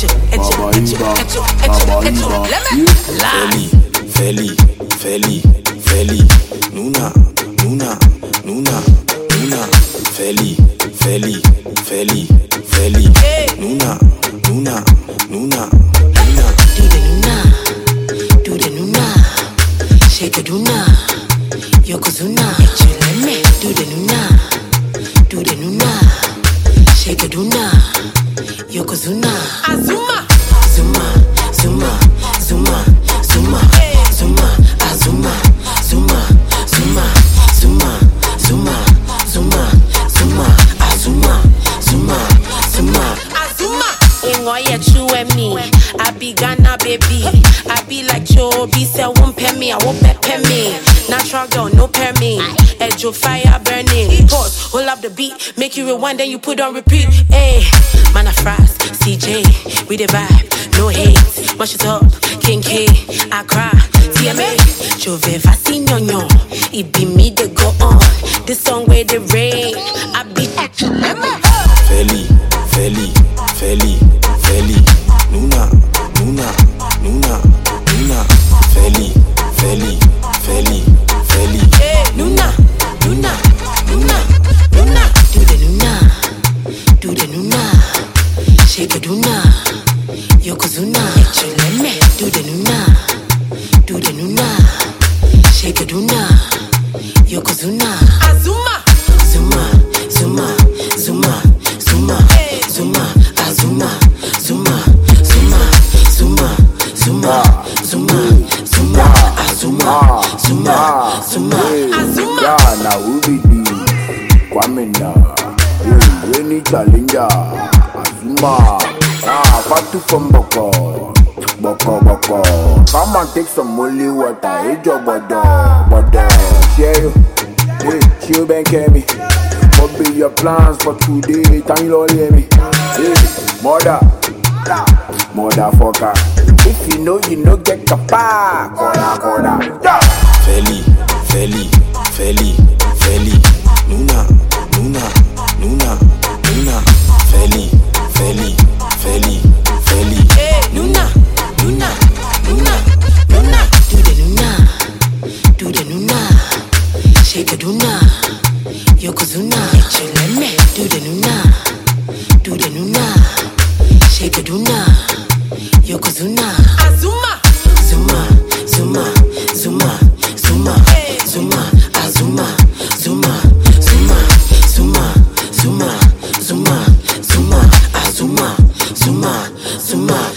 Feli, Nuna, Feli, Nuna. Do the Nuna, shake a Duna, Yokozuna, Echeleme. Do the Nuna, shake a Duna, Yokozuna, Azuma, Zuma, Azuma, Zuma, Azuma, Ingoya chew me. I be Ghana baby. I be like Chobi, say won't pay me, I won't pay me. Natural girl, no pay me. Edge of fire burning. Pause, hold up the beat, make you rewind, then you put on repeat. Hey, man a frost, CJ, we the vibe, no hate. Mash it up, King K, Accra, TMA, Jove, Fasino, it be me that go on. This song where the rain, I be Feli, Nuna, Feli, Nuna. Do the Nuna, shake a Duna, Yokozuna, Echeleme. Do the Nuna, shake a Duna, Yokozuna, Azuma, Zuma, Azuma, na ubidi Kwamena, any challenger, Azuma, Fatu from Boko. Come and take some holy water, hey job, but share you, hey, chill bank me. What be your plans for today? Can you all hear me? Hey, mother fucker. If you know, get kapa. Corner. Feli, Nuna, Feli, Nuna. Do the Nuna, shake a Duna, Yokozuna, Echeleme. Do the Nuna, shake a Duna, Yokozuna, Azuma, Zuma, Azuma, Azuma.